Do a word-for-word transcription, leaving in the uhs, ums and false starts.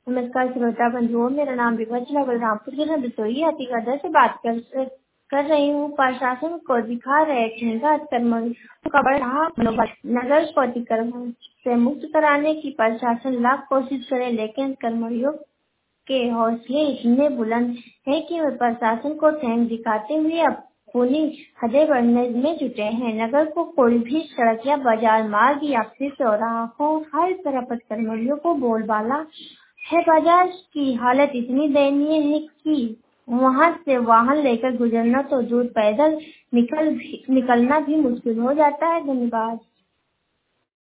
नमस्कार श्रोता बंधुओं, मेरा नाम विभा जिला बलरामपुर जिला बिसोई अतिगढ़ से बात कर कर रही हूँ। प्रशासन को दिखा रहे ठेंगा अतिक्रमणियों का बढ़ रहा मनोबल। नगर को अतिक्रमण से मुक्त कराने की प्रशासन लाख कोशिश करे, लेकिन अतिक्रमणियों के हौसले इतने बुलंद हैं कि वे प्रशासन को ठेंग दिखाते हुए अपनी हदें बढ़ने में जुटे हैं। नगर को कोई भी सड़क या बाजार मार्ग या फिर चौराहा हो, हर तरफ अतिक्रमणियों को बोलबाला है। बाजार की हालत इतनी दयनीय है कि वहां से वाहन लेकर गुजरना तो दूर, पैदल निकल भी, निकलना भी मुश्किल हो जाता है। धन्यवाद।